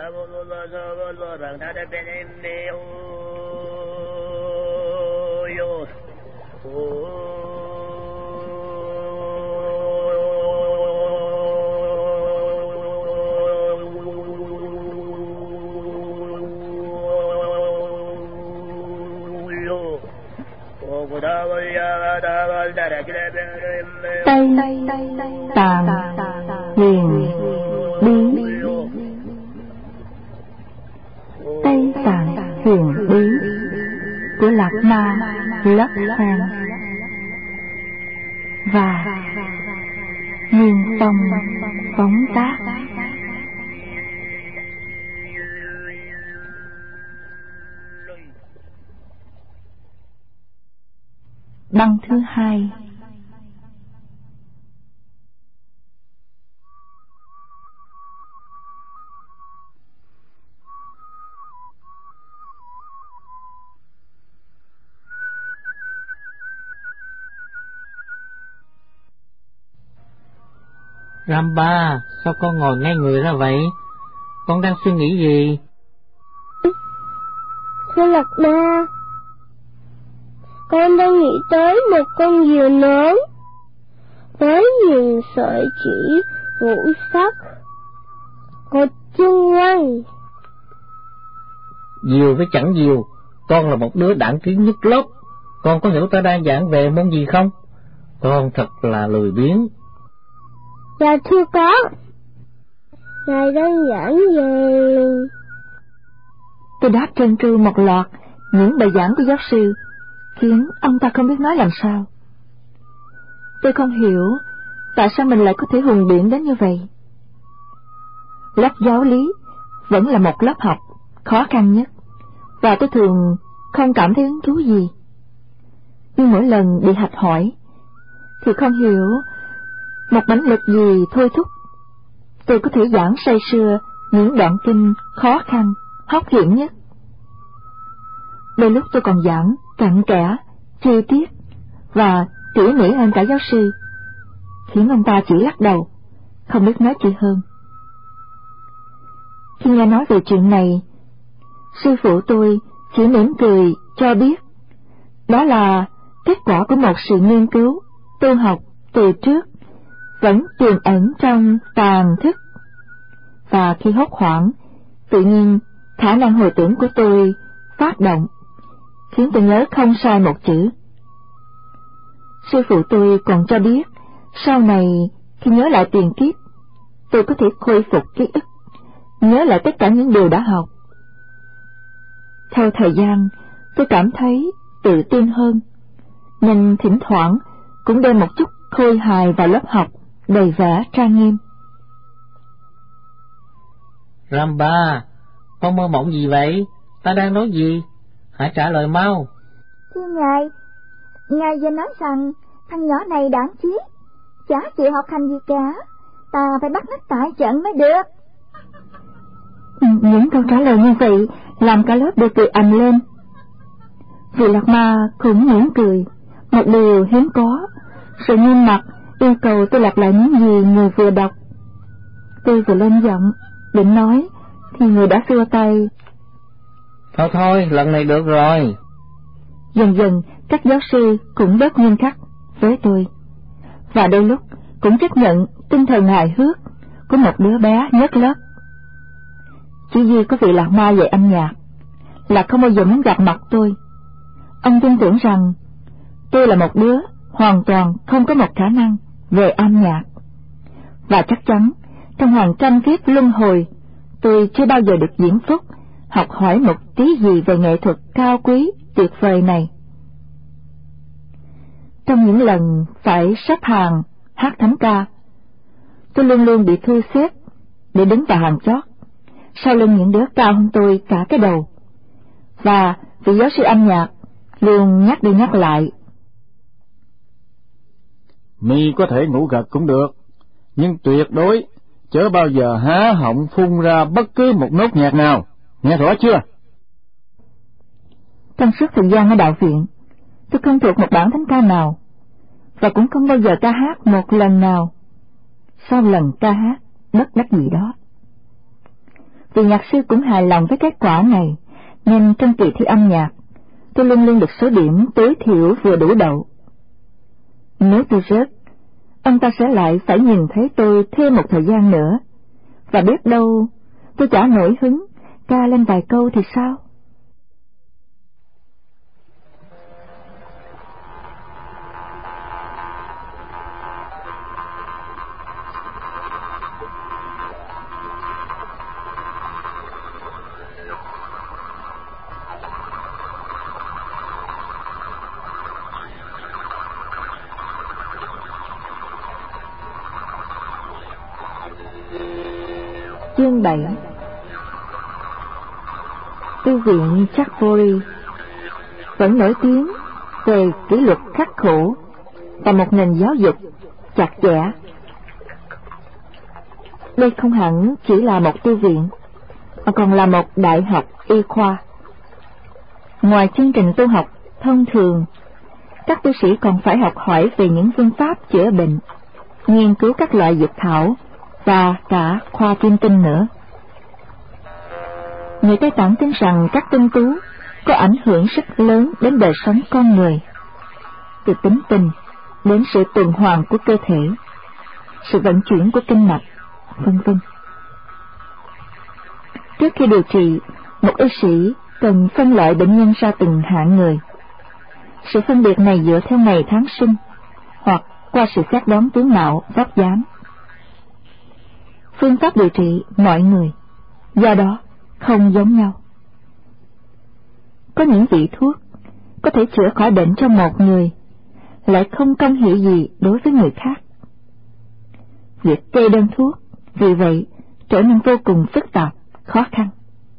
Tây Tạng Huyền Bí. Tây Tạng Huyền Bí của Lạc Ma Lấp Phan và Nguyên Tông phóng tác. Băng thứ hai. Ramba, sao con ngồi ngay người ra vậy? Con đang suy nghĩ gì? Thưa Lạc Ma, con đang nghĩ tới một con diều lớn với nhiều sợi chỉ ngũ sắc có chân ngoan. Diều với chẳng diều, con là một đứa đảng kiến nhất lớp. Con có hiểu ta đang giảng về môn gì không? Con thật là lười biếng. Dạ thưa có. Ngài đang giảng về... Tôi đáp trơn tru một loạt những bài giảng của giáo sư, khiến ông ta không biết nói làm sao. Tôi không hiểu tại sao mình lại có thể hùng biện đến như vậy. Lớp giáo lý vẫn là một lớp học khó khăn nhất, và tôi thường không cảm thấy hứng thú gì. Nhưng mỗi lần bị hạch hỏi thì không hiểu một mãnh lực gì thôi thúc tôi có thể giảng say sưa những đoạn kinh khó khăn, hóc hiểm nhất. Đôi lúc tôi còn giảng cặn kẽ, chi tiết và tỉ mỉ hơn cả giáo sư, khiến ông ta chỉ lắc đầu, không biết nói gì hơn. Khi nghe nói về chuyện này, sư phụ tôi chỉ mỉm cười cho biết đó là kết quả của một sự nghiên cứu tu học từ trước vẫn tiềm ẩn trong tàng thức, và khi hốt hoảng, tự nhiên khả năng hồi tưởng của tôi phát động, khiến tôi nhớ không sai một chữ. Sư phụ tôi còn cho biết sau này khi nhớ lại tiền kiếp, tôi có thể khôi phục ký ức, nhớ lại tất cả những điều đã học. Theo thời gian, tôi cảm thấy tự tin hơn, nên thỉnh thoảng cũng đem một chút khôi hài vào lớp học đầy vẻ trang nghiêm. Ramba, con mơ mộng gì vậy? Ta đang nói gì? Hãy trả lời mau. Thưa Ngài vừa nói rằng thằng nhỏ này đáng trí, chả chịu học hành gì cả, ta phải bắt nó tại trận mới được. Những câu trả lời như vậy làm cả lớp đều cười ầm lên. Vị Lạc Ma cũng mỉm cười, một điều hiếm có, sự nghiêm mặt yêu cầu tôi lặp lại những gì người vừa đọc. Tôi vừa lên giọng định nói thì người đã xua tay. Thôi, lần này được rồi. Dần dần các giáo sư cũng bớt nghiêm khắc với tôi, và đôi lúc cũng chấp nhận tinh thần hài hước của một đứa bé nhất lớp. Chỉ duy có vị Lạc Ma dạy âm nhạc là không bao giờ muốn gặp mặt tôi. Ông tin tưởng rằng tôi là một đứa hoàn toàn không có một khả năng về âm nhạc, và chắc chắn trong hàng trăm kiếp luân hồi tôi chưa bao giờ được diễn phúc học hỏi một tí gì về nghệ thuật cao quý tuyệt vời này. Trong những lần phải xếp hàng hát thánh ca, tôi luôn luôn bị thu xếp để đứng vào hàng chót, sau lưng những đứa cao hơn tôi cả cái đầu, và vị giáo sư âm nhạc luôn nhắc đi nhắc lại: Mi có thể ngủ gật cũng được, nhưng tuyệt đối chớ bao giờ há họng phun ra bất cứ một nốt nhạc nào, nghe rõ chưa? Trong suốt thời gian ở đạo viện, tôi không thuộc một bản thánh ca nào, và cũng không bao giờ ca hát một lần nào sau lần ca hát bất đắc dĩ đó. Vì nhạc sư cũng hài lòng với kết quả này, nên trong kỳ thi âm nhạc, tôi luôn luôn được số điểm tối thiểu vừa đủ đậu. Nếu tôi rớt, ông ta sẽ lại phải nhìn thấy tôi thêm một thời gian nữa, và biết đâu tôi chả nổi hứng ca lên vài câu thì sao? Chương 7. Thư viện Chartbury vẫn nổi tiếng về kỷ luật khắc khổ và một nền giáo dục chặt chẽ. Đây không hẳn chỉ là một thư viện, mà còn là một đại học y khoa. Ngoài chương trình tu học thông thường, các tu sĩ còn phải học hỏi về những phương pháp chữa bệnh, nghiên cứu các loại dược thảo và cả khoa kim tinh nữa. Người Tây Tạng tin rằng các tinh tú có ảnh hưởng rất lớn đến đời sống con người, từ tính tình đến sự tuần hoàn của cơ thể, sự vận chuyển của kinh mạch, vân vân. Trước khi điều trị, một y sĩ cần phân loại bệnh nhân ra từng hạng người. Sự phân biệt này dựa theo ngày tháng sinh hoặc qua sự xét đoán tướng mạo, vóc dáng. Phương pháp điều trị mọi người do đó không giống nhau. Có những vị thuốc có thể chữa khỏi bệnh cho một người, lại không công hiệu gì đối với người khác. Việc kê đơn thuốc vì vậy trở nên vô cùng phức tạp, khó khăn.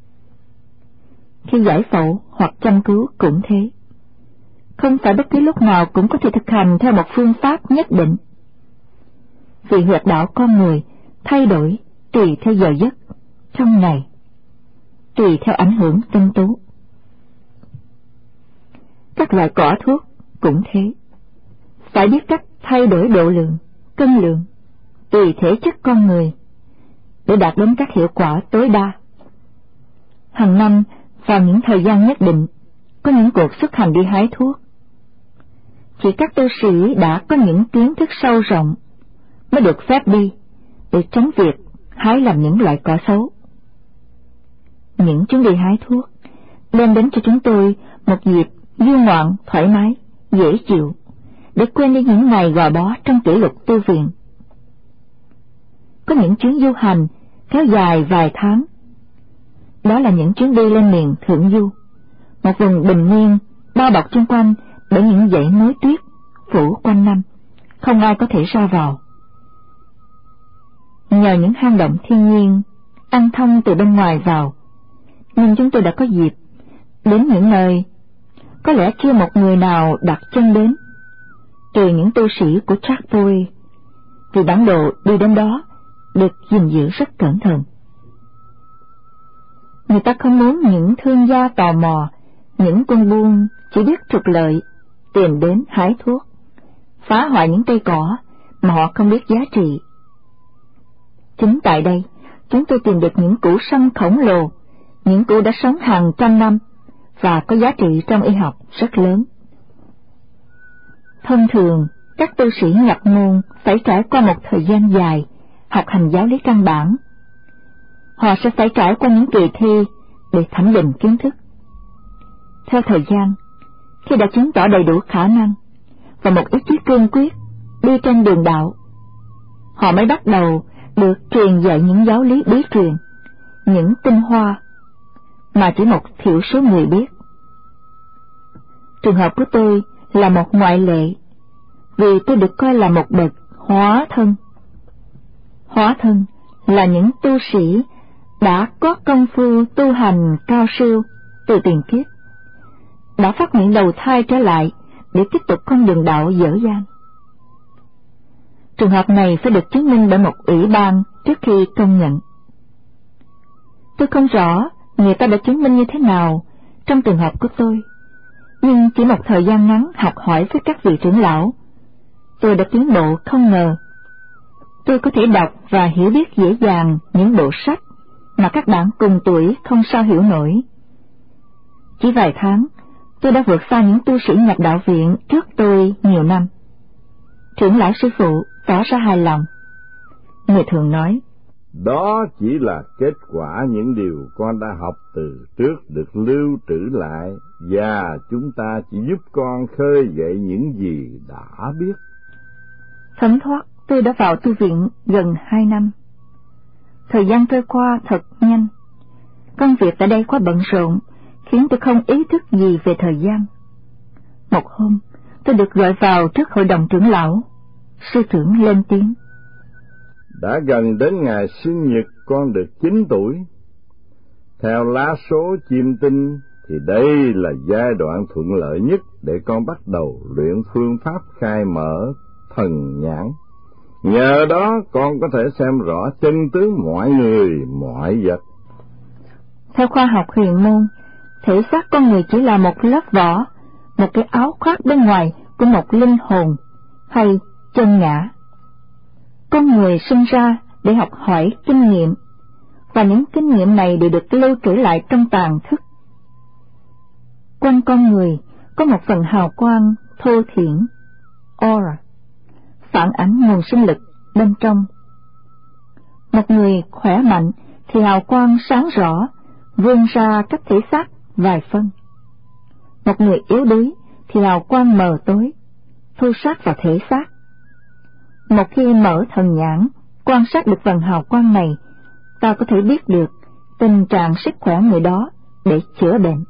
Khi giải phẫu hoặc chăm cứu cũng thế. Không phải bất cứ lúc nào cũng có thể thực hành theo một phương pháp nhất định. Vì huyệt đạo con người thay đổi tùy theo giờ giấc trong ngày, tùy theo ảnh hưởng tinh tú. Các loại cỏ thuốc cũng thế, phải biết cách thay đổi độ lượng, cân lượng tùy thể chất con người để đạt đến các hiệu quả tối đa. Hàng năm vào những thời gian nhất định có những cuộc xuất hành đi hái thuốc. Chỉ các tu sĩ đã có những kiến thức sâu rộng mới được phép đi để tránh việc hái làm những loại cỏ xấu. Những chuyến đi hái thuốc đem đến cho chúng tôi một dịp du ngoạn thoải mái, dễ chịu, để quên đi những ngày gò bó trong kỷ luật tu viện. Có những chuyến du hành kéo dài vài tháng. Đó là những chuyến đi lên miền Thượng Du, một vùng bình nguyên bao bọc chung quanh bởi những dãy núi tuyết phủ quanh năm, không ai có thể ra vào. Nhờ những hang động thiên nhiên ăn thông từ bên ngoài vào, nên chúng tôi đã có dịp đến những nơi có lẽ chưa một người nào đặt chân đến, trừ những tu sĩ của Chartbury, vì bản đồ đi đến đó được gìn giữ rất cẩn thận. Người ta không muốn những thương gia tò mò, những quân buôn chỉ biết trục lợi tìm đến hái thuốc, phá hoại những cây cỏ mà họ không biết giá trị. Chính tại đây, chúng tôi tìm được những củ sâm khổng lồ, những củ đã sống hàng trăm năm và có giá trị trong y học rất lớn. Thông thường, các tu sĩ nhập môn phải trải qua một thời gian dài học hành giáo lý căn bản. Họ sẽ phải trải qua những kỳ thi để thẩm định kiến thức. Theo thời gian, khi đã chứng tỏ đầy đủ khả năng và một ý chí cương quyết đi trên đường đạo, họ mới bắt đầu được truyền dạy những giáo lý bí truyền, những tinh hoa mà chỉ một thiểu số người biết. Trường hợp của tôi là một ngoại lệ, vì tôi được coi là một bậc hóa thân. Hóa thân là những tu sĩ đã có công phu tu hành cao siêu từ tiền kiếp, đã phát nguyện đầu thai trở lại để tiếp tục con đường đạo dở dang. Trường hợp này phải được chứng minh bởi một ủy ban trước khi công nhận. Tôi không rõ người ta đã chứng minh như thế nào trong trường hợp của tôi, nhưng chỉ một thời gian ngắn học hỏi với các vị trưởng lão, tôi đã tiến bộ không ngờ. Tôi có thể đọc và hiểu biết dễ dàng những bộ sách, mà các bạn cùng tuổi không sao hiểu nổi. Chỉ vài tháng, tôi đã vượt xa những tu sĩ nhập đạo viện trước tôi nhiều năm. Trưởng lão sư phụ tỏ ra hài lòng. Người thường nói, đó chỉ là kết quả những điều con đã học từ trước được lưu trữ lại, và chúng ta chỉ giúp con khơi dậy những gì đã biết. Thấm thoát, tôi đã vào tu viện gần 2 năm. Thời gian trôi qua thật nhanh. Công việc tại đây quá bận rộn, khiến tôi không ý thức gì về thời gian. Một hôm, tôi được gọi vào trước hội đồng trưởng lão. Sư trưởng lên tiếng, đã gần đến ngày sinh nhật con được 9 tuổi. Theo lá số chiêm tinh thì đây là giai đoạn thuận lợi nhất để con bắt đầu luyện phương pháp khai mở thần nhãn. Nhờ đó con có thể xem rõ chân tướng mọi người, mọi vật. Theo khoa học huyền môn, thể xác con người chỉ là một lớp vỏ, một cái áo khoác bên ngoài của một linh hồn hay chân ngã. Con người sinh ra để học hỏi kinh nghiệm, và những kinh nghiệm này đều được lưu trữ lại trong tàng thức. Quanh con người có một phần hào quang thô thiển, aura, phản ánh nguồn sinh lực bên trong. Một người khỏe mạnh thì hào quang sáng rõ, vươn ra cách thể xác vài phân. Một người yếu đuối thì hào quang mờ tối, thu sát vào thể xác. Một khi mở thần nhãn, quan sát được phần hào quang này, ta có thể biết được tình trạng sức khỏe người đó để chữa bệnh.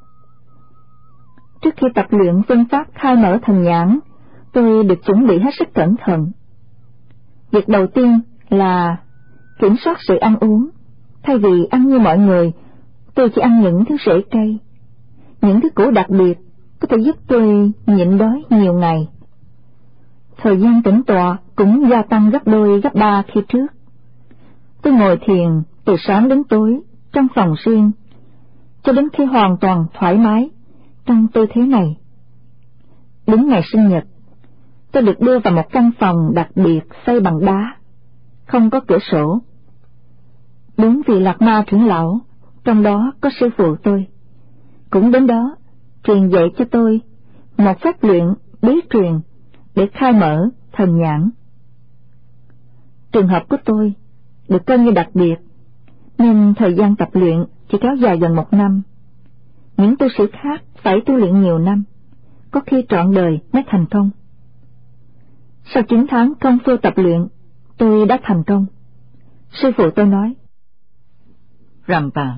Trước khi tập luyện phương pháp khai mở thần nhãn, tôi được chuẩn bị hết sức cẩn thận. Việc đầu tiên là kiểm soát sự ăn uống. Thay vì ăn như mọi người, tôi chỉ ăn những thứ rễ cây, những thứ củ đặc biệt có thể giúp tôi nhịn đói nhiều ngày. Thời gian tĩnh tọa cũng gia tăng gấp đôi gấp ba khi trước. Tôi ngồi thiền từ sáng đến tối trong phòng riêng, cho đến khi hoàn toàn thoải mái trong tư thế này. Đến ngày sinh nhật, tôi được đưa vào một căn phòng đặc biệt xây bằng đá, không có cửa sổ. 4 vị Lạc Ma trưởng lão, trong đó có sư phụ tôi, cũng đến đó truyền dạy cho tôi một phép luyện bí truyền để khai mở thần nhãn. Trường hợp của tôi được coi như đặc biệt, nên thời gian tập luyện chỉ kéo dài gần 1 năm. Những tu sĩ khác phải tu luyện nhiều năm, có khi trọn đời mới thành công. Sau 9 tháng công phu tập luyện, tôi đã thành công. Sư phụ tôi nói, Rampa,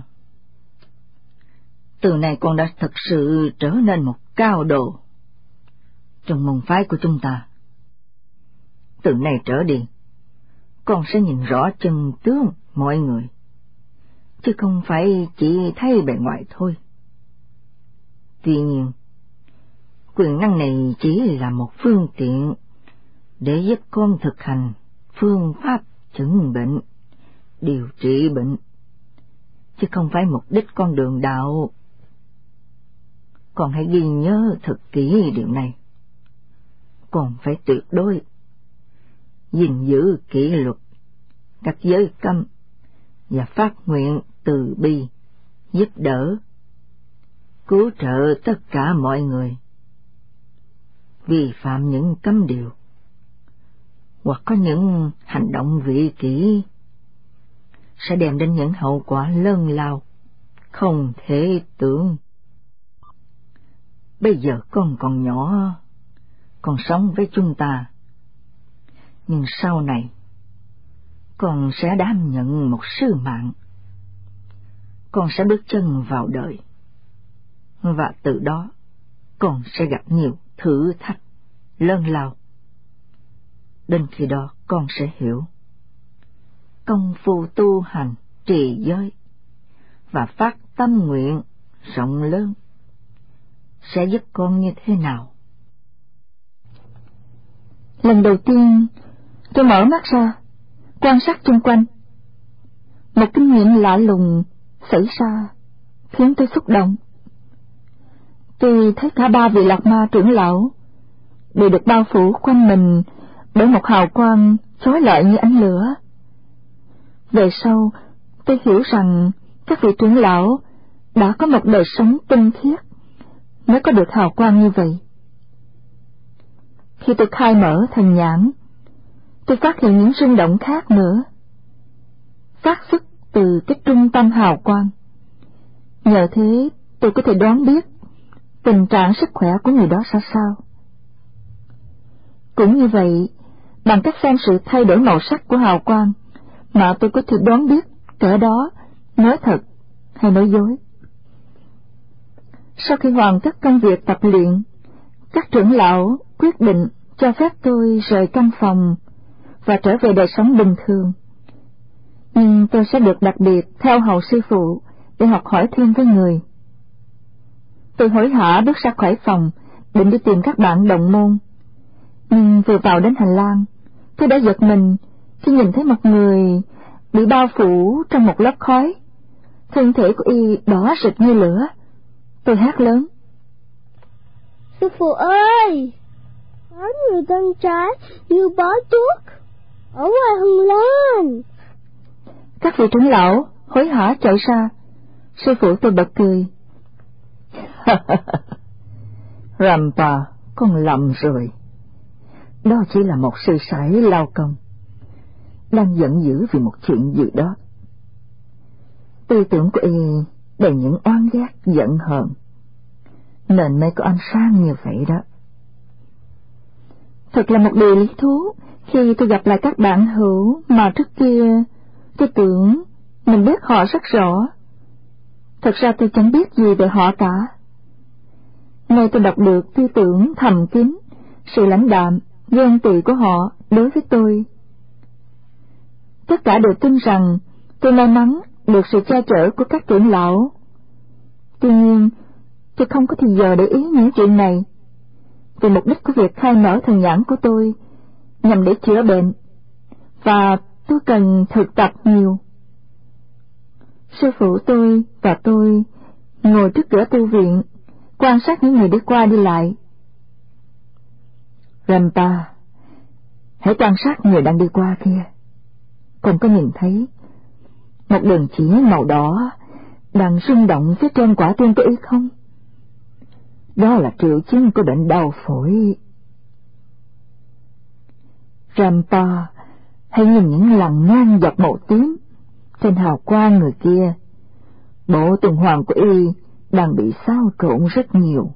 từ nay con đã thực sự trở nên một cao đồ trong môn phái của chúng ta. Từ nay trở đi, con sẽ nhìn rõ chân tướng mọi người, chứ không phải chỉ thấy bề ngoài thôi. Tuy nhiên, quyền năng này chỉ là một phương tiện để giúp con thực hành phương pháp chẩn bệnh, điều trị bệnh, chứ không phải mục đích con đường đạo. Con hãy ghi nhớ thật kỹ điều này. Con phải tuyệt đối gìn giữ kỷ luật, các giới cấm và phát nguyện từ bi, giúp đỡ, cứu trợ tất cả mọi người. Vi phạm những cấm điều hoặc có những hành động vị kỷ sẽ đem đến những hậu quả lớn lao không thể tưởng. Bây giờ con còn nhỏ, con sống với chúng ta, nhưng sau này con sẽ đảm nhận một sứ mạng. Con sẽ bước chân vào đời, và từ đó con sẽ gặp nhiều thử thách lớn lao. Đến khi đó con sẽ hiểu công phu tu hành trì giới và phát tâm nguyện rộng lớn sẽ giúp con như thế nào. Lần đầu tiên tôi mở mắt ra, quan sát xung quanh. Một kinh nghiệm lạ lùng xảy ra khiến tôi xúc động. Tôi thấy cả 3 vị Lạc Ma trưởng lão đều được bao phủ quanh mình bởi một hào quang chói lọi như ánh lửa. Về sau, Tôi hiểu rằng các vị trưởng lão đã có một đời sống tinh khiết mới có được hào quang như vậy. Khi tôi khai mở thần nhãn, tôi phát hiện những rung động khác nữa, phát xuất từ cái trung tâm hào quang. Nhờ thế, tôi có thể đoán biết tình trạng sức khỏe của người đó ra sao. Cũng như vậy, bằng cách xem sự thay đổi màu sắc của hào quang mà tôi có thể đoán biết kẻ đó nói thật hay nói dối. Sau khi hoàn tất công việc tập luyện, các trưởng lão quyết định cho phép tôi rời căn phòng và trở về đời sống bình thường. Nhưng tôi sẽ được đặc biệt theo hầu sư phụ để học hỏi thêm với người. Tôi hối hả bước ra khỏi phòng, định đi tìm các bạn đồng môn. Nhưng vừa vào đến hành lang, tôi đã giật mình khi nhìn thấy một người bị bao phủ trong một lớp khói. Thân thể của y đỏ rực như lửa. Tôi hét lớn: Sư phụ ơi! Có người con trai như bó tuốt ở ngoài hành lang. Các vị trưởng lão hối hả chạy ra. Sư phụ tôi bật cười. Rampa, con lầm rồi. Đó chỉ là một sư sãi lao công, đang giận dữ vì một chuyện gì đó. Tư tưởng của y đầy những oán ghét giận hờn, nên mới có ánh sáng như vậy đó. Thật là một điều lý thú khi tôi gặp lại các bạn hữu mà trước kia tôi tưởng mình biết họ rất rõ. Thật ra tôi chẳng biết gì về họ cả. Nay tôi đọc được tư tưởng thầm kín, sự lãnh đạm, ghen tị của họ đối với tôi. Tất cả đều tin rằng tôi may mắn được sự che chở của các trưởng lão. Tuy nhiên, tôi không có thời giờ để ý những chuyện này, vì mục đích của việc khai mở thần nhãn của tôi nhằm để chữa bệnh, và tôi cần thực tập nhiều. Sư phụ tôi và tôi ngồi trước cửa tu viện, quan sát những người đi qua đi lại. Rampa, hãy quan sát người đang đi qua kia. Con có nhìn thấy một đường chỉ màu đỏ đang rung động phía trên quả tim của y không? Đó là triệu chứng của bệnh đau phổi. Rampa, hãy nhìn những lằn ngang dọc màu tím trên hào quang người kia. Bộ tuần hoàn của y đang bị xáo trộn rất nhiều.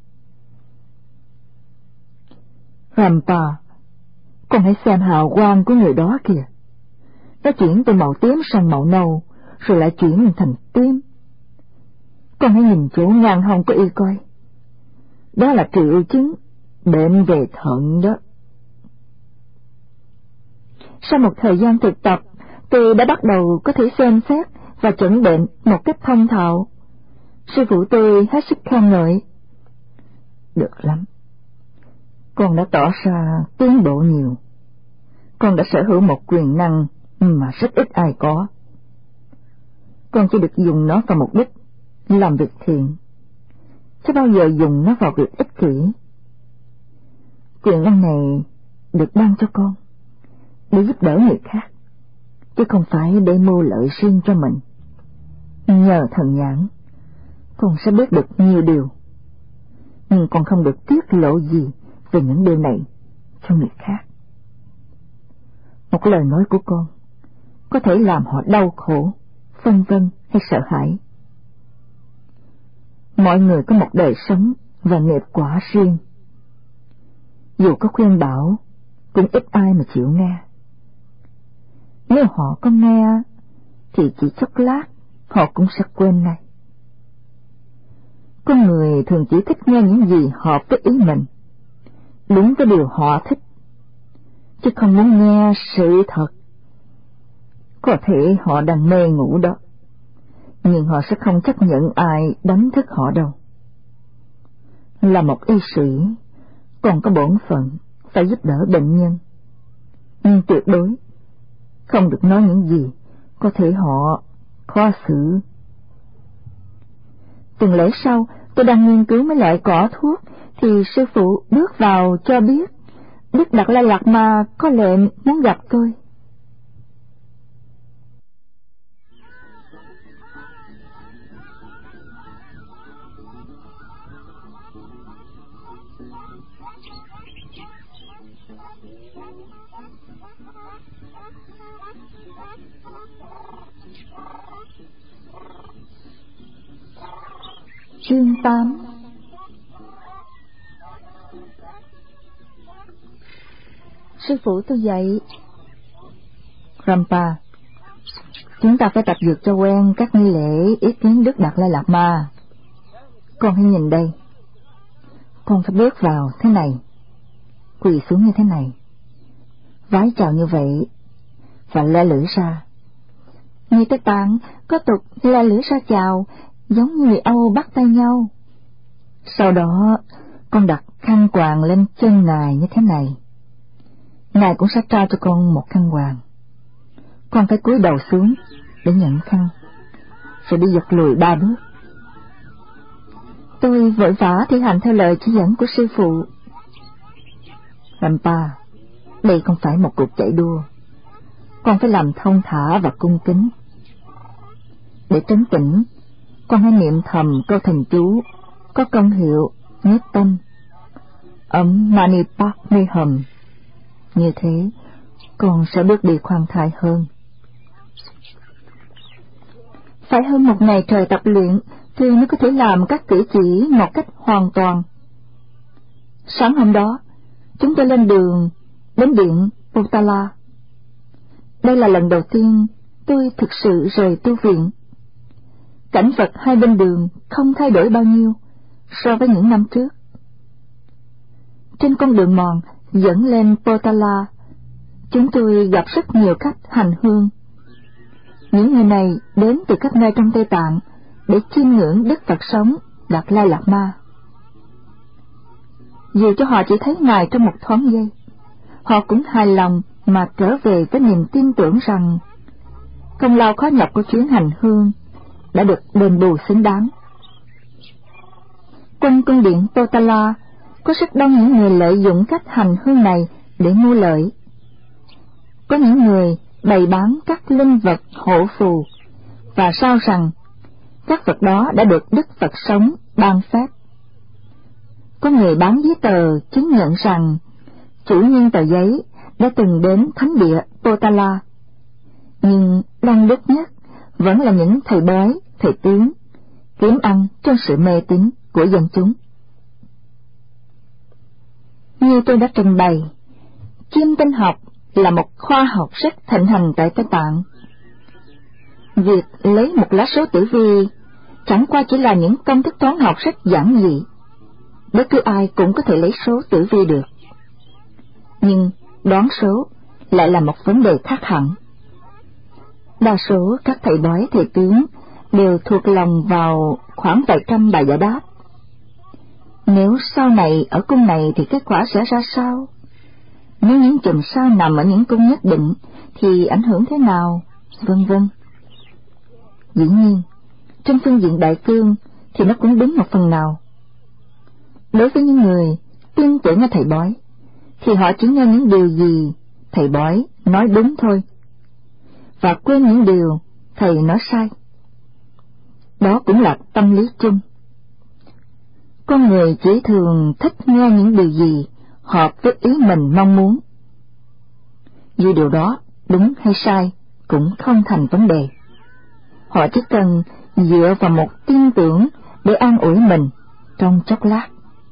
Rampa, con hãy xem hào quang của người đó kìa. Nó chuyển từ màu tím sang màu nâu, rồi lại chuyển thành tím. Con hãy nhìn chỗ ngang hông của y coi. Đó là triệu chứng bệnh về thận đó. Sau một thời gian thực tập, tôi đã bắt đầu có thể xem xét và chẩn bệnh một cách thông thạo. Sư phụ tôi hết sức khen ngợi. Được lắm. Con đã tỏ ra tiến bộ nhiều. Con đã sở hữu một quyền năng mà rất ít ai có. Con chỉ được dùng nó vào mục đích làm việc thiện, chứ bao giờ dùng nó vào việc ích kỷ. Quyền năng này được ban cho con để giúp đỡ người khác, chứ không phải để mưu lợi riêng cho mình. Nhờ thần nhãn, con sẽ biết được nhiều điều, nhưng con không được tiết lộ gì về những điều này cho người khác. Một lời nói của con có thể làm họ đau khổ, phân vân hay sợ hãi. Mọi người có một đời sống và nghiệp quả riêng. Dù có khuyên bảo, cũng ít ai mà chịu nghe. Nếu họ có nghe, thì chỉ chốc lát họ cũng sẽ quên ngay. Con người thường chỉ thích nghe những gì hợp với ý mình, đúng với điều họ thích, chứ không muốn nghe sự thật. Có thể họ đang mê ngủ đó, nhưng họ sẽ không chấp nhận ai đánh thức họ đâu. Là một y sĩ, còn có bổn phận phải giúp đỡ bệnh nhân, nhưng tuyệt đối không được nói những gì có thể họ khó xử. Tuần lễ sau, tôi đang nghiên cứu mấy loại cỏ thuốc, thì sư phụ bước vào cho biết Đức Đạt Lai Lạt Ma có lệnh muốn gặp tôi. Chương 8. Sư phụ tôi dạy. Rampa, chúng ta phải tập dượt cho quen các nghi lễ ý kiến Đức Đạt Lai Lạt Ma. Con hãy nhìn đây. Con phải bước vào thế này, quỳ xuống như thế này, vái chào như vậy, và le lưỡi ra. Người Tây Tạng có tục le lưỡi ra chào, giống như người Âu bắt tay nhau. Sau đó, con đặt khăn quàng lên chân Ngài như thế này. Ngài cũng sẽ trao cho con một khăn quàng. Con phải cúi đầu xuống để nhận khăn, rồi đi giật lùi 3 bước. Tôi vội vã thi hành theo lời chỉ dẫn của sư phụ. Rampa, đây không phải một cuộc chạy đua. Con phải làm thông thả và cung kính. Để trấn tĩnh, con hãy niệm thầm câu thần chú có công hiệu nhất tâm Mani Padme Hum. Như thế, con sẽ bước đi khoan thai hơn. Phải hơn một ngày trời tập luyện thì mới có thể làm các cử chỉ một cách hoàn toàn. Sáng hôm đó, chúng tôi lên đường đến điện Potala. Đây là lần đầu tiên tôi thực sự rời tu viện. Cảnh vật hai bên đường không thay đổi bao nhiêu so với những năm trước. Trên con đường mòn dẫn lên Potala, chúng tôi gặp rất nhiều khách hành hương. Những người này đến từ các nơi trong Tây Tạng để chiêm ngưỡng Đức Phật sống Đạt Lai Lạt Ma. Dù cho họ chỉ thấy Ngài trong một thoáng giây, họ cũng hài lòng mà trở về với niềm tin tưởng rằng công lao khó nhọc của chuyến hành hương đã được đền bù xứng đáng. Quanh cung điện Potala có rất đông những người lợi dụng cách hành hương này để mua lợi. Có những người bày bán các linh vật hộ phù và sao rằng các vật đó đã được Đức Phật sống ban phép. Có người bán giấy tờ chứng nhận rằng chủ nhân tờ giấy đã từng đến thánh địa Potala, nhưng đông đúc nhất vẫn là những thầy bói, thầy tướng kiếm ăn trong sự mê tín của dân chúng. Như tôi đã trình bày, chiêm tinh học là một khoa học rất thịnh hành tại Tây Tạng. Việc lấy một lá số tử vi chẳng qua chỉ là những công thức toán học rất giản dị. Bất cứ ai cũng có thể lấy số tử vi được. Nhưng đoán số lại là một vấn đề khác hẳn. Đa số các thầy bói thầy tướng đều thuộc lòng vào khoảng vài trăm bài giải đáp. Nếu sau này ở cung này thì kết quả sẽ ra sao? Nếu những chùm sao nằm ở những cung nhất định thì ảnh hưởng thế nào? Vân vân. Dĩ nhiên, trên phương diện đại cương thì nó cũng đúng một phần nào. Đối với những người tin tưởng ở thầy bói, thì họ chỉ nghe những điều gì thầy bói nói đúng thôi, và quên những điều thầy nói sai. Đó cũng là tâm lý chung. Con người chỉ thường thích nghe những điều gì hợp với ý mình mong muốn. Dù điều đó đúng hay sai cũng không thành vấn đề. Họ chỉ cần dựa vào một tin tưởng để an ủi mình trong chốc lát.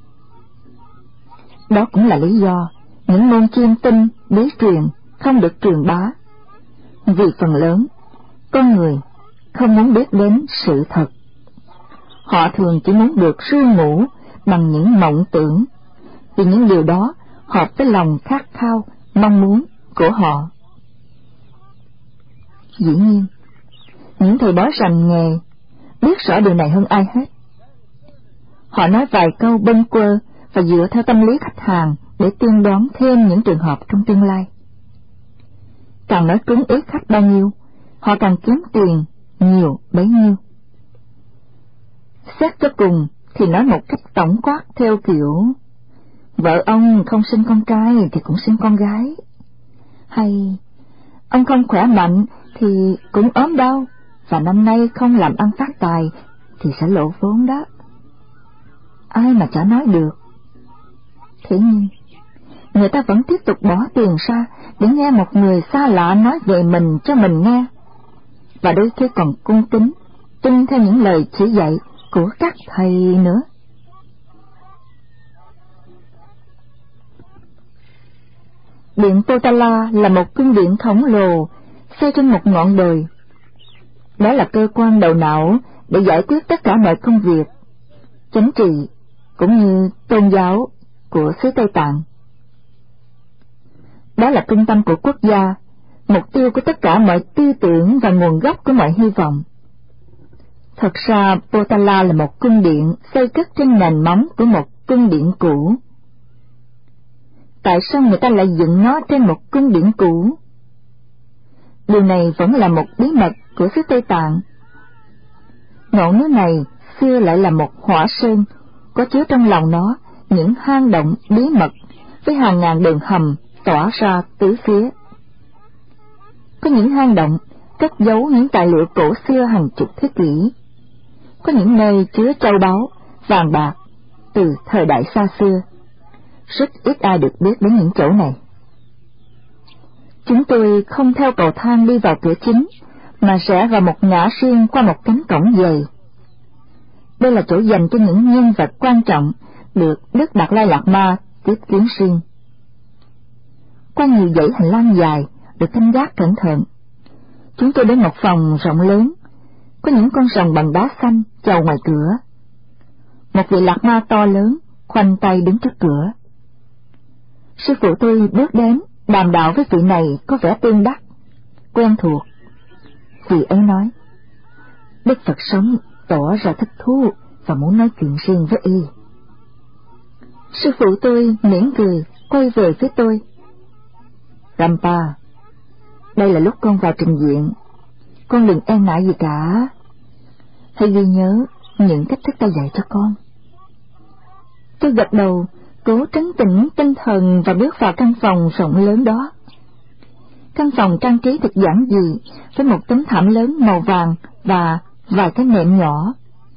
Đó cũng là lý do những môn chiêm tinh, bí truyền không được truyền bá. Vì phần lớn, con người không muốn biết đến sự thật. Họ thường chỉ muốn được ru ngủ bằng những mộng tưởng, vì những điều đó hợp với lòng khát khao, mong muốn của họ. Dĩ nhiên, những thầy bói rành nghề biết rõ điều này hơn ai hết. Họ nói vài câu bâng quơ và dựa theo tâm lý khách hàng để tiên đoán thêm những trường hợp trong tương lai. Càng nói trúng ý khách bao nhiêu, họ càng kiếm tiền nhiều bấy nhiêu. Xét cho cùng thì nói một cách tổng quát theo kiểu vợ ông không sinh con trai thì cũng sinh con gái, hay ông không khỏe mạnh thì cũng ốm đau, và năm nay không làm ăn phát tài thì sẽ lộ vốn đó. Ai mà chả nói được. Thế nhưng người ta vẫn tiếp tục bỏ tiền ra để nghe một người xa lạ nói về mình cho mình nghe, và đôi khi còn cung kính, tuân theo những lời chỉ dạy của các thầy nữa. Điện Potala là một cung điện khổng lồ xây trên một ngọn đồi. Đó là cơ quan đầu não để giải quyết tất cả mọi công việc chính trị cũng như tôn giáo của xứ Tây Tạng. Đó là trung tâm của quốc gia, mục tiêu của tất cả mọi tư tưởng và nguồn gốc của mọi hy vọng. Thật ra Potala là một cung điện xây cất trên nền móng của một cung điện cũ. Tại sao người ta lại dựng nó trên một cung điện cũ? Điều này vẫn là một bí mật của xứ Tây Tạng. Ngọn núi này xưa lại là một hỏa sơn, có chứa trong lòng nó những hang động bí mật với hàng ngàn đường hầm tỏa ra tứ phía. Có những hang động cất giấu những tài liệu cổ xưa hàng chục thế kỷ. Có những nơi chứa châu báu, vàng bạc từ thời đại xa xưa. Rất ít ai được biết đến những chỗ này. Chúng tôi không theo cầu thang đi vào cửa chính, mà rẽ vào một ngã riêng qua một cánh cổng dày. Đây là chỗ dành cho những nhân vật quan trọng được Đức Đạt Lai Lạt Ma tiếp kiến riêng. Qua nhiều dãy hành lang dài được canh gác cẩn thận, chúng tôi đến một phòng rộng lớn, có những con rồng bằng đá xanh chầu ngoài cửa. Một vị Lạt Ma to lớn khoanh tay đứng trước cửa. Sư phụ tôi bước đến đàm đạo với vị này có vẻ tương đắc, quen thuộc. Vị ấy nói: Đức Phật sống tỏ ra thích thú và muốn nói chuyện riêng với y. Sư phụ tôi mỉm cười quay về phía tôi: Rampa, đây là lúc con vào trình diện, con đừng e ngại gì cả. Hãy ghi nhớ những cách thức ta dạy cho con. Tôi gật đầu, cố trấn tĩnh tinh thần và bước vào căn phòng rộng lớn đó. Căn phòng trang trí thật giản dị, với một tấm thảm lớn màu vàng và vài cái nệm nhỏ.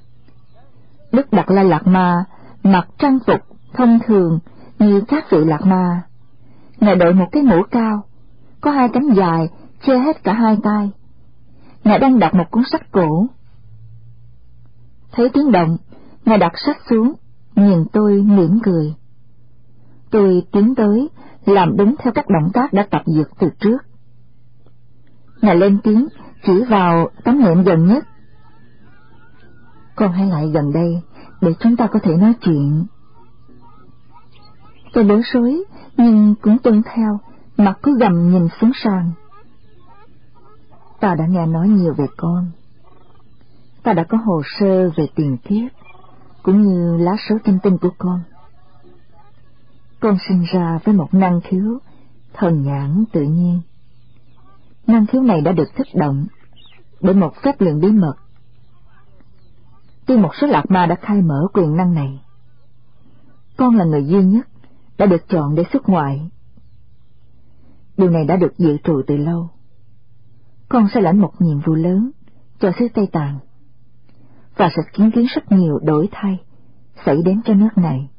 Đức Đạt Lai Lạt Ma mặc trang phục thông thường như các vị Lạt Ma. Ngài đội một cái mũ cao, có hai cánh dài che hết cả hai tay. Ngài đang đọc một cuốn sách cổ. Thấy tiếng động, Ngài đặt sách xuống, nhìn tôi mỉm cười. Tôi tiến tới, làm đúng theo các động tác đã tập dượt từ trước. Ngài lên tiếng, chỉ vào tấm nệm gần nhất. Con hãy lại gần đây, để chúng ta có thể nói chuyện. Tôi bối rối, nhưng cũng tuân theo, mặt cứ gầm nhìn xuống sàn. Ta đã nghe nói nhiều về con. Ta đã có hồ sơ về tiền kiếp, cũng như lá số kim tinh của con. Con sinh ra với một năng khiếu thần nhãn tự nhiên. Năng khiếu này đã được thức động bởi một phép luyện bí mật. Tuy một số Lạt Ma đã khai mở quyền năng này, con là người duy nhất đã được chọn để xuất ngoại. Điều này đã được dự trù từ lâu. Con sẽ lãnh một nhiệm vụ lớn cho xứ Tây Tạng, và sẽ chứng kiến rất nhiều đổi thay xảy đến cho nước này.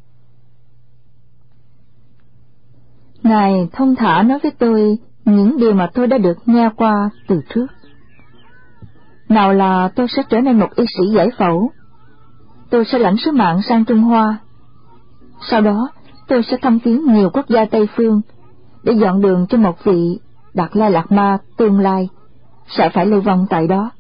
Ngài thông thả nói với tôi những điều mà tôi đã được nghe qua từ trước. Nào là tôi sẽ trở nên một y sĩ giải phẫu, tôi sẽ lãnh sứ mạng sang Trung Hoa. Sau đó, tôi sẽ thăm viếng nhiều quốc gia Tây Phương để dọn đường cho một vị Đạt Lai Lạt Ma tương lai sẽ phải lưu vong tại đó.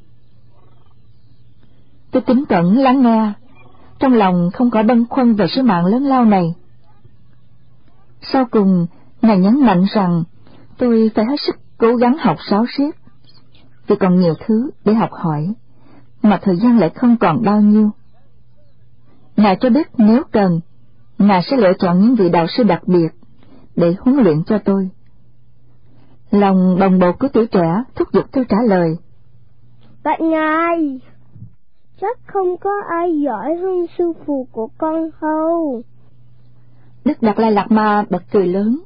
Tôi kính cẩn lắng nghe, trong lòng không có băn khoăn về sứ mạng lớn lao này. Sau cùng, Ngài nhấn mạnh rằng tôi phải hết sức cố gắng học ráo riết, vì còn nhiều thứ để học hỏi, mà thời gian lại không còn bao nhiêu. Ngài cho biết nếu cần, Ngài sẽ lựa chọn những vị đạo sư đặc biệt để huấn luyện cho tôi. Lòng bồng bột của tuổi trẻ thúc giục tôi trả lời: Bạch Ngài, chắc không có ai giỏi hơn sư phụ của con đâu. Đức Đạt Lai Lạt Ma bật cười lớn.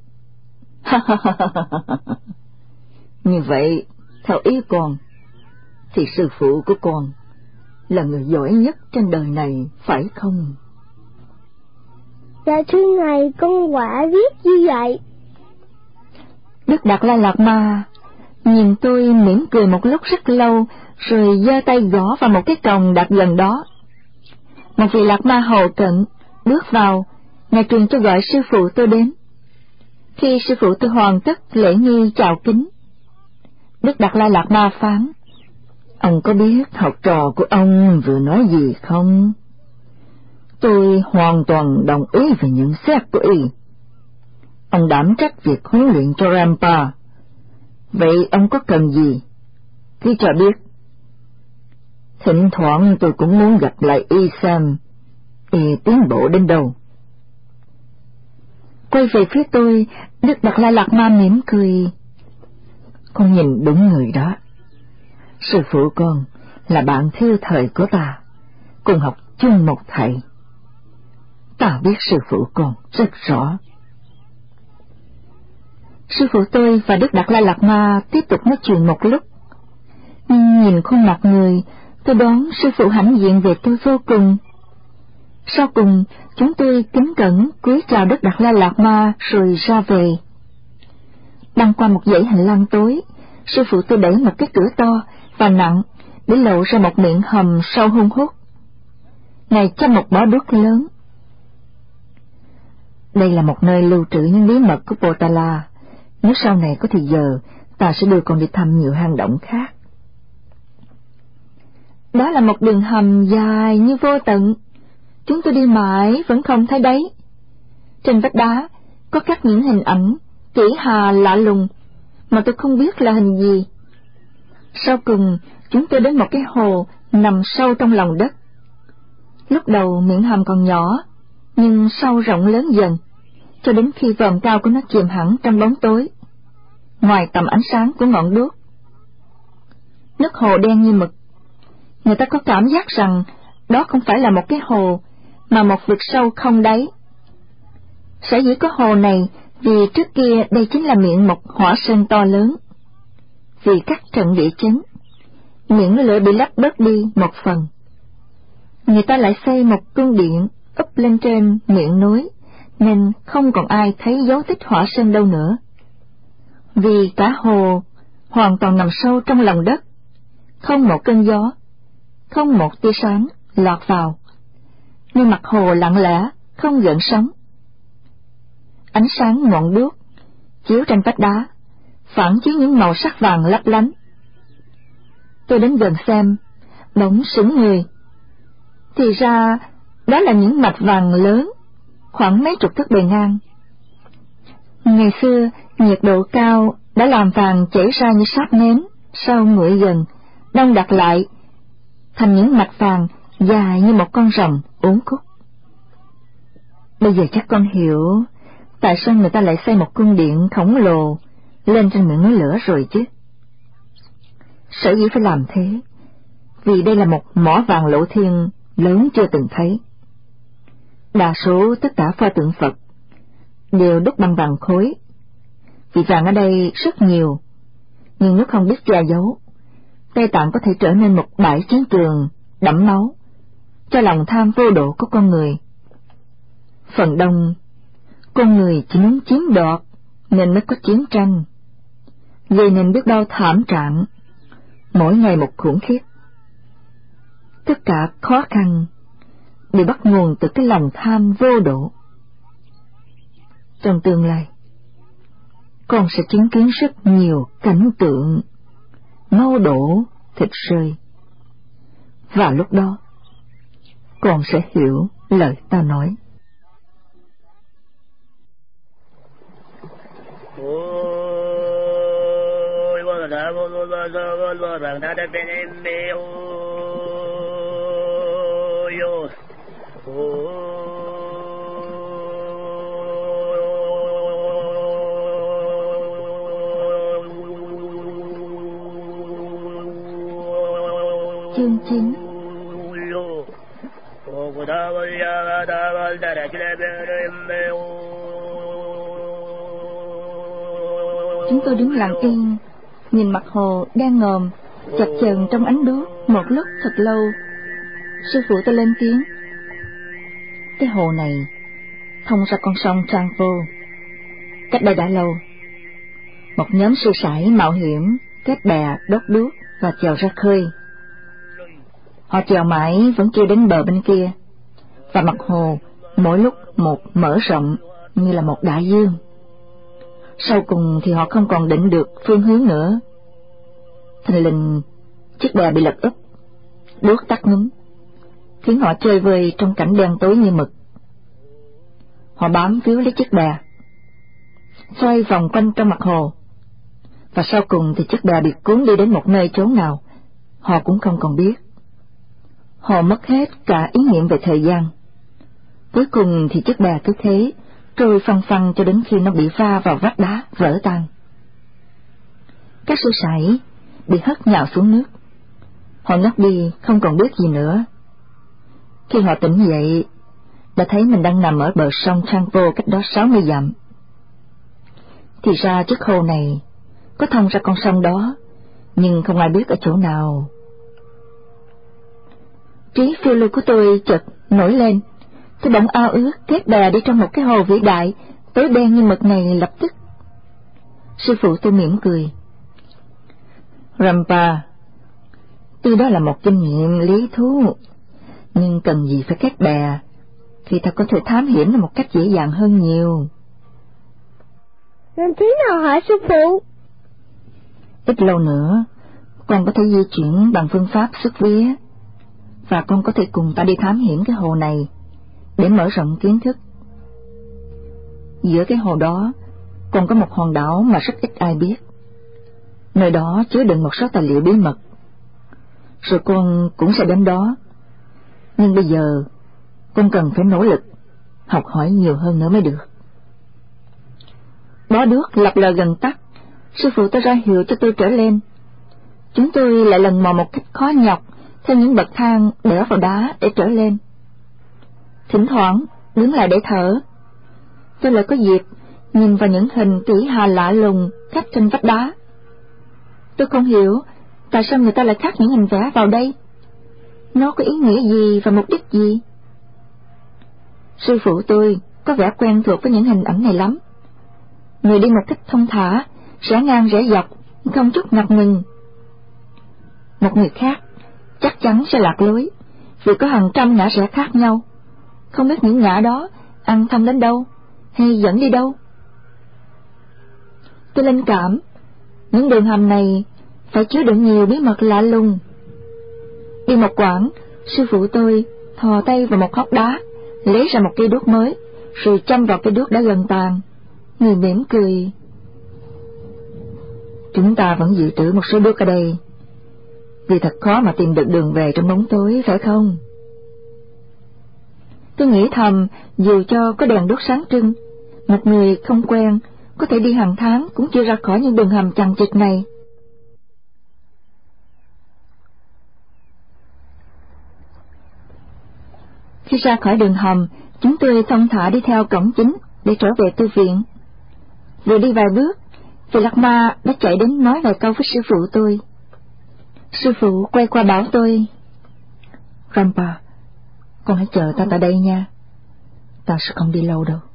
Như vậy, theo ý con, thì sư phụ của con là người giỏi nhất trên đời này, phải không? Dạ thưa Ngài, con quả viết như vậy. Đức Đạt Lai Lạt Ma nhìn tôi mỉm cười một lúc rất lâu, rồi giơ tay gõ vào một cái còng đặt gần đó. Một vị Lạt Ma hầu cận bước vào, Ngài truyền cho gọi sư phụ tôi đến. Khi sư phụ tôi hoàn tất lễ nghi chào kính, Đức Đạt Lai Lạt Ma phán: Ông có biết học trò của ông vừa nói gì không? Tôi hoàn toàn đồng ý về nhận xét của y. Ông đảm trách việc huấn luyện cho Rampa. Vậy ông có cần gì? Cứ cho biết. Thỉnh thoảng tôi cũng muốn gặp lại y xem y tiến bộ đến đâu. Quay về phía tôi, Đức Đạt Lai Lạt Ma mỉm cười. Con nhìn đúng người đó. Sư phụ con là bạn theo thời của ta, cùng học chung một thầy. Ta biết sư phụ con rất rõ. Sư phụ tôi và Đức Đạt Lai Lạt Ma tiếp tục nói chuyện một lúc. Nhìn khuôn mặt người, tôi đoán sư phụ hãnh diện về tôi vô cùng. Sau cùng, chúng tôi kính cẩn cúi chào Đức Đạt Lai Lạt Ma rồi ra về. Băng qua một dãy hành lang tối, sư phụ tôi đẩy một cái cửa to và nặng để lộ ra một miệng hầm sâu hun hút. Ngài châm một bó đuốc lớn. Đây là một nơi lưu trữ những bí mật của Potala. Nếu sau này có thời giờ, ta sẽ đưa con đi thăm nhiều hang động khác. Đó là một đường hầm dài như vô tận. Chúng tôi đi mãi vẫn không thấy đáy. Trên vách đá có khắc những hình ảnh kỹ hà lạ lùng mà tôi không biết là hình gì. Sau cùng, chúng tôi đến một cái hồ nằm sâu trong lòng đất. Lúc đầu miệng hầm còn nhỏ, nhưng sau rộng lớn dần, cho đến khi vòm cao của nó chìm hẳn trong bóng tối, ngoài tầm ánh sáng của ngọn đuốc. Nước hồ đen như mực. Người ta có cảm giác rằng đó không phải là một cái hồ, mà một vực sâu không đáy. Sở dĩ có hồ này vì trước kia đây chính là miệng một hỏa sơn to lớn. Vì các trận địa chấn, miệng lửa bị lấp bớt đi một phần. Người ta lại xây một cung điện úp lên trên miệng núi, nên không còn ai thấy dấu tích hỏa sơn đâu nữa. Vì cả hồ hoàn toàn nằm sâu trong lòng đất, không một cơn gió, không một tia sáng lọt vào, nên mặt hồ lặng lẽ, không gợn sóng. Ánh sáng ngọn đuốc chiếu trên vách đá, phản chiếu những màu sắc vàng lấp lánh. Tôi đến gần xem, bỗng sững người. Thì ra đó là những mạch vàng lớn, khoảng mấy chục thước bề ngang. Ngày xưa, nhiệt độ cao đã làm vàng chảy ra như sáp nến, sau nguội dần, đông đặc lại, thành những mạch vàng dài như một con rồng uốn khúc. Bây giờ chắc con hiểu tại sao người ta lại xây một cung điện khổng lồ lên trên miệng núi lửa rồi chứ. Sở dĩ phải làm thế, vì đây là một mỏ vàng lộ thiên lớn chưa từng thấy. Đa số tất cả pho tượng Phật đều đúc bằng vàng khối. Vì vàng ở đây rất nhiều, nhưng nếu không biết che giấu, Tây Tạng có thể trở nên một bãi chiến trường đẫm máu cho lòng tham vô độ của con người. Phần đông, con người chỉ muốn chiếm đoạt nên mới có chiến tranh, gây nên biết bao thảm trạng, mỗi ngày một khủng khiếp. Tất cả khó khăn đều bắt nguồn từ cái lòng tham vô độ. Trong tương lai, con sẽ chứng kiến rất nhiều cảnh tượng máu đổ, thịt rơi. Và lúc đó, con sẽ hiểu lời ta nói. Chương 9. Chúng tôi đứng lặng yên, nhìn mặt hồ đen ngòm, chập chờn trong ánh đuốc một lúc thật lâu. Sư phụ tôi lên tiếng: cái hồ này thông ra con sông Trang-vô. Cách đây đã lâu, một nhóm sư sãi mạo hiểm kết bè, đốt đuốc và chèo ra khơi. Họ chèo mãi vẫn chưa đến bờ bên kia, và mặt hồ mỗi lúc một mở rộng như là một đại dương. Sau cùng thì họ không còn định được phương hướng nữa. Thình lình chiếc bè bị lật úp, đuốc tắt ngúm, khiến họ chơi vơi trong cảnh đen tối như mực. Họ bám víu lấy chiếc bè, xoay vòng quanh trong mặt hồ, và sau cùng thì chiếc bè bị cuốn đi đến một nơi chốn nào họ cũng không còn biết. Họ mất hết cả ý niệm về thời gian. Cuối cùng thì chiếc bè cứ thế trôi phăng phăng cho đến khi nó bị va vào vách đá vỡ tan. Các sư sãi bị hất nhào xuống nước. Họ ngất đi không còn biết gì nữa. Khi họ tỉnh dậy, đã thấy mình đang nằm ở bờ sông Trang-vô cách đó 60 dặm. Thì ra chiếc hồ này có thông ra con sông đó, nhưng không ai biết ở chỗ nào. Trí phiêu lưu của tôi chợt nổi lên. Tôi bỗng ao ước kết bè đi trong một cái hồ vĩ đại, tối đen như mực này lập tức. Sư phụ tôi mỉm cười. Rampa, tuy đó là một kinh nghiệm lý thú, nhưng cần gì phải kết bè, thì ta có thể thám hiểm một cách dễ dàng hơn nhiều. Làm thế nào hả sư phụ? Ít lâu nữa, con có thể di chuyển bằng phương pháp xuất vía, và con có thể cùng ta đi thám hiểm cái hồ này, để mở rộng kiến thức. Giữa cái hồ đó, còn có một hòn đảo mà rất ít ai biết. Nơi đó chứa đựng một số tài liệu bí mật. Rồi con cũng sẽ đến đó. Nhưng bây giờ, con cần phải nỗ lực, học hỏi nhiều hơn nữa mới được. Bó đuốc lập lờ gần tắt, sư phụ tôi ra hiệu cho tôi trở lên. Chúng tôi lại lần mò một cách khó nhọc, theo những bậc thang đỡ vào đá để trở lên. Thỉnh thoảng đứng lại để thở, tôi lại có dịp nhìn vào những hình kỷ hà lạ lùng khắc trên vách đá. Tôi không hiểu tại sao người ta lại khắc những hình vẽ vào đây. Nó có ý nghĩa gì và mục đích gì? Sư phụ tôi có vẻ quen thuộc với những hình ảnh này lắm. Người đi một cách thông thả, rẽ ngang rẽ dọc, không chút ngập ngừng. Một người khác chắc chắn sẽ lạc lối, vì có hàng trăm ngã rẽ khác nhau. Không biết những ngã đó ăn thông đến đâu, hay dẫn đi đâu. Tôi linh cảm, những đường hầm này phải chứa đựng nhiều bí mật lạ lùng. Đi một quãng, sư phụ tôi thò tay vào một hốc đá, lấy ra một cây đuốc mới, rồi châm vào cây đuốc đã gần tàn. Người mỉm cười. Chúng ta vẫn dự trữ một số đuốc ở đây, vì thật khó mà tìm được đường về trong bóng tối, phải không? Tôi nghĩ thầm, dù cho có đèn đuốc sáng trưng, một người không quen có thể đi hàng tháng cũng chưa ra khỏi những đường hầm chằng chịt này. Khi ra khỏi đường hầm, chúng tôi thong thả đi theo cổng chính để trở về tu viện. Vừa đi vài bước, vị Lạc Ma đã chạy đến nói vài câu với sư phụ tôi. Sư phụ quay qua bảo tôi, Rampa, con hãy chờ ta tại đây nha, ta sẽ không đi lâu đâu.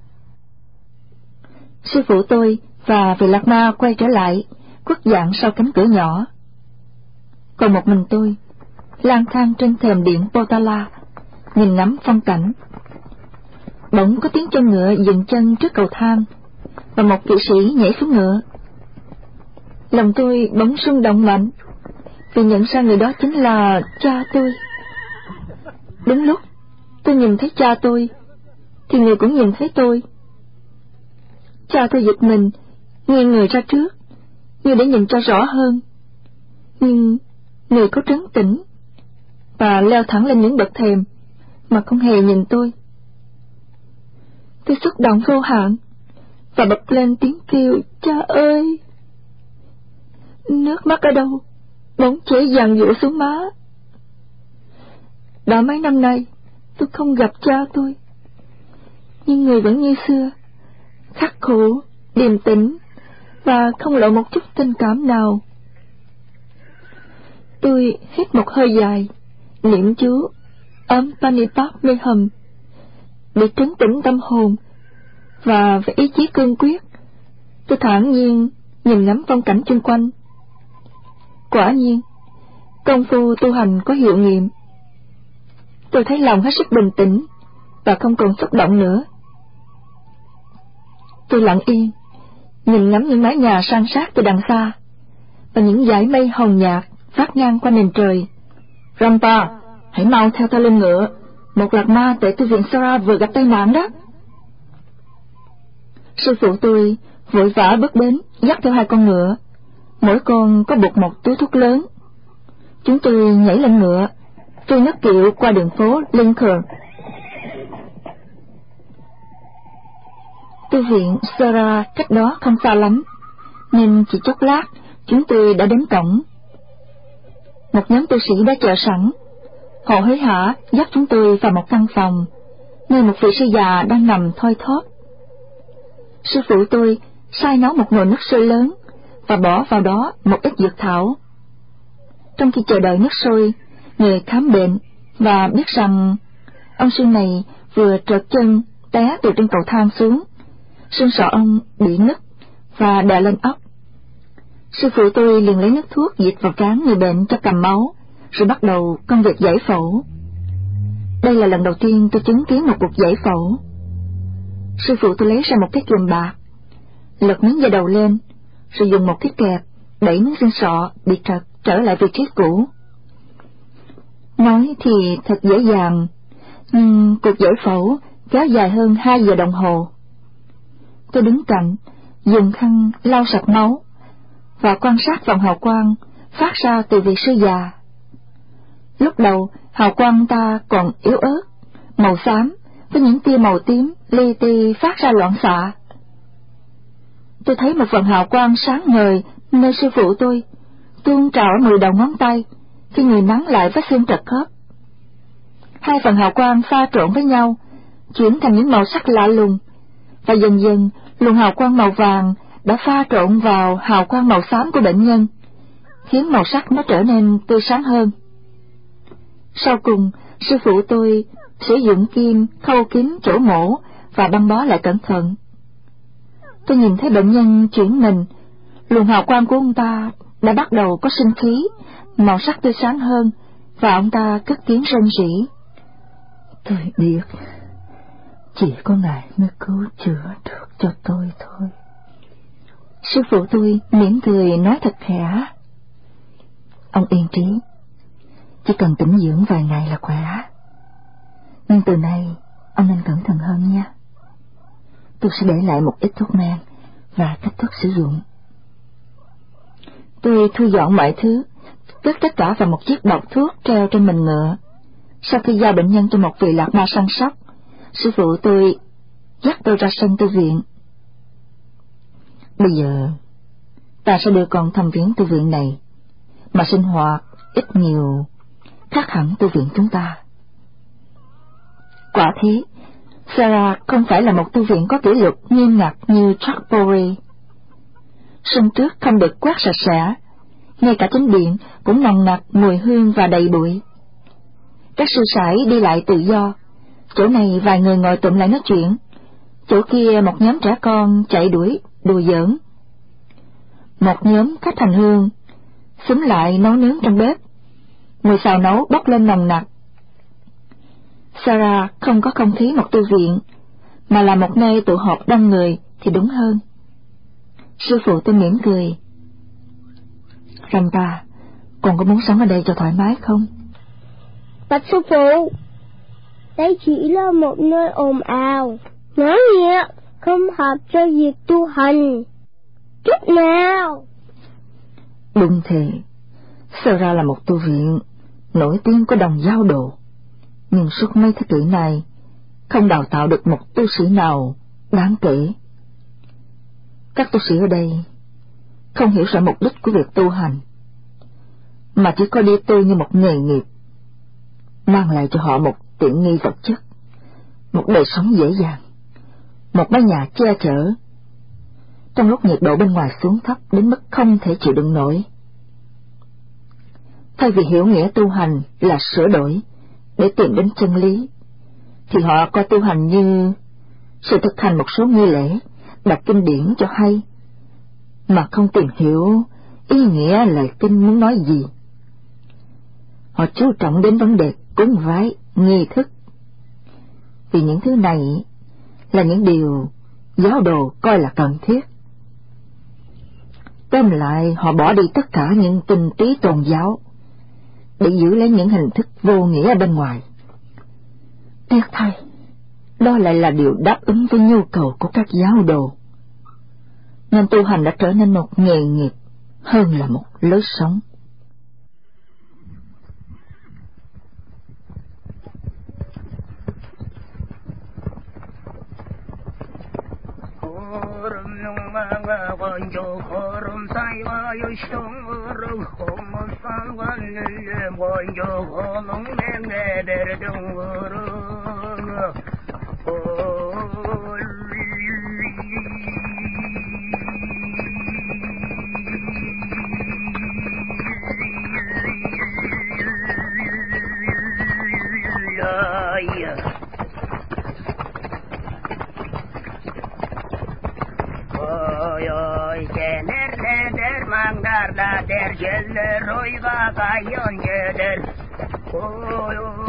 Sư phụ tôi và vị Lạc Ma quay trở lại, khuất dạng sau cánh cửa nhỏ. Còn một mình tôi, lang thang trên thềm điện Potala, nhìn ngắm phong cảnh. Bỗng có tiếng chân ngựa dừng chân trước cầu thang, và một kỵ sĩ nhảy xuống ngựa. Lòng tôi bỗng rung động mạnh, vì nhận ra người đó chính là cha tôi. Đúng lúc tôi nhìn thấy cha tôi, thì người cũng nhìn thấy tôi. Cha tôi giật mình, nghiêng người ra trước, như để nhìn cho rõ hơn. Nhưng người có trấn tĩnh, và leo thẳng lên những bậc thềm, mà không hề nhìn tôi. Tôi xúc động vô hạn, và bật lên tiếng kêu, cha ơi! Nước mắt ở đâu bỗng chảy dàn dụa xuống má. Đã mấy năm nay tôi không gặp cha tôi, nhưng người vẫn như xưa, khắc khổ, điềm tĩnh, và không lộ một chút tình cảm nào. Tôi hít một hơi dài, niệm chú Om Mani Padme Hum, bị trấn tĩnh tâm hồn, và với ý chí cương quyết, tôi thản nhiên nhìn ngắm phong cảnh chung quanh. Quả nhiên, công phu tu hành có hiệu nghiệm. Tôi thấy lòng hết sức bình tĩnh và không còn xúc động nữa. Tôi lặng yên, nhìn ngắm những mái nhà san sát từ đằng xa, và những dải mây hồng nhạt vắt ngang qua nền trời. Rampa, hãy mau theo ta lên ngựa. Một lạc ma tại tu viện Sara vừa gặp tai nạn đó. Sư phụ tôi vội vã bước đến, dắt theo 2 con ngựa, mỗi con có buộc một túi thuốc lớn. Chúng tôi nhảy lên ngựa, tôi nấc kiệu qua đường phố Lincoln. Tu viện Sara cách đó không xa lắm, nên chỉ chốc lát chúng tôi đã đến cổng. Một nhóm tu sĩ đã chờ sẵn. Họ hối hả dắt chúng tôi vào một căn phòng, nơi một vị sư già đang nằm thoi thóp. Sư phụ tôi sai nấu một nồi nước sôi lớn và bỏ vào đó một ít dược thảo. Trong khi chờ đợi nước sôi, người khám bệnh và biết rằng ông sư này vừa trượt chân té từ trên cầu thang xuống, xương sọ ông bị nứt và đè lên óc. Sư phụ tôi liền lấy nước thuốc dịch vào trán người bệnh cho cầm máu, rồi bắt đầu công việc giải phẫu. Đây là lần đầu tiên tôi chứng kiến một cuộc giải phẫu. Sư phụ tôi lấy ra một cái chùm bạc, lật miếng da đầu lên, rồi dùng một cái kẹp đẩy miếng xương sọ bị trật trở lại vị trí cũ. Nói thì thật dễ dàng, nhưng cuộc giải phẫu kéo dài hơn 2 giờ đồng hồ. Tôi đứng cạnh, dùng khăn lau sạch máu và quan sát vòng hào quang phát ra từ vị sư già. Lúc đầu hào quang ta còn yếu ớt, màu xám với những tia màu tím li ti phát ra loạn xạ. Tôi thấy một vầng hào quang sáng ngời nơi sư phụ tôi, tuôn trào ở 10 đầu ngón tay khi người nắn lại vết xương trật khớp. 2 phần hào quang pha trộn với nhau, chuyển thành những màu sắc lạ lùng, và dần dần luồng hào quang màu vàng đã pha trộn vào hào quang màu xám của bệnh nhân, khiến màu sắc nó trở nên tươi sáng hơn. Sau cùng, sư phụ tôi sử dụng kim khâu kín chỗ mổ và băng bó lại cẩn thận. Tôi nhìn thấy bệnh nhân chuyển mình, luồng hào quang của ông ta đã bắt đầu có sinh khí, màu sắc tươi sáng hơn, và ông ta cất tiếng rên rỉ. Tôi biết, chỉ có Ngài mới cứu chữa được cho tôi thôi. Sư phụ tôi mỉm cười nói thật khẽ. Ông yên trí, chỉ cần tĩnh dưỡng vài ngày là khỏe. Nhưng từ nay ông nên cẩn thận hơn nha. Tôi sẽ để lại một ít thuốc men và cách thức sử dụng. Tôi thu dọn mọi thứ, cất tất cả vào một chiếc bọc thuốc treo trên mình ngựa. Sau khi giao bệnh nhân cho một vị lạc ma săn sóc, sư phụ tôi dắt tôi ra sân tu viện. Bây giờ ta sẽ đưa con thăm viếng tu viện này, mà sinh hoạt ít nhiều khác hẳn tu viện chúng ta. Quả thế, Sarah không phải là một tu viện có kỷ luật nghiêm ngặt như Chartbury. Sân trước không được quét sạch sẽ, ngay cả chính điện cũng nồng nặc mùi hương và đầy bụi. Các sư sãi đi lại tự do, chỗ này vài người ngồi tụm lại nói chuyện, chỗ kia một nhóm trẻ con chạy đuổi đùa giỡn. Một nhóm khách hành hương xúm lại nấu nướng trong bếp, mùi xào nấu bốc lên nồng nặc. Sarah không có không khí một tu viện, mà là một nơi tụ họp đông người thì đúng hơn. Sư phụ tôi mỉm cười. Rampa, con có muốn sống ở đây cho thoải mái không? Bạch sư phụ, đây chỉ là một nơi ồn ào, náo nhiệt, không hợp cho việc tu hành chút nào. Đúng thế, Sarah là một tu viện nổi tiếng có đồng giáo đồ, nhưng suốt mấy thế kỷ này không đào tạo được một tu sĩ nào đáng kể. Các tu sĩ ở đây không hiểu rõ mục đích của việc tu hành, mà chỉ coi đi tu như một nghề nghiệp, mang lại cho họ một tiện nghi vật chất, một đời sống dễ dàng, một mái nhà che chở, trong lúc nhiệt độ bên ngoài xuống thấp đến mức không thể chịu đựng nổi. Thay vì hiểu nghĩa tu hành là sửa đổi để tìm đến chân lý, thì họ coi tu hành như sự thực hành một số nghi lễ đặt kinh điển cho hay, mà không tìm hiểu ý nghĩa lời kinh muốn nói gì. Họ chú trọng đến vấn đề cúng vái, nghi thức, vì những thứ này là những điều giáo đồ coi là cần thiết. Tóm lại, họ bỏ đi tất cả những tinh túy tôn giáo để giữ lấy những hình thức vô nghĩa ở bên ngoài. Tiếc thay, đó lại là điều đáp ứng với nhu cầu của các giáo đồ, nên tu hành đã trở nên một nghề nghiệp hơn là một lối sống. Geller oyga kayon gelir, oy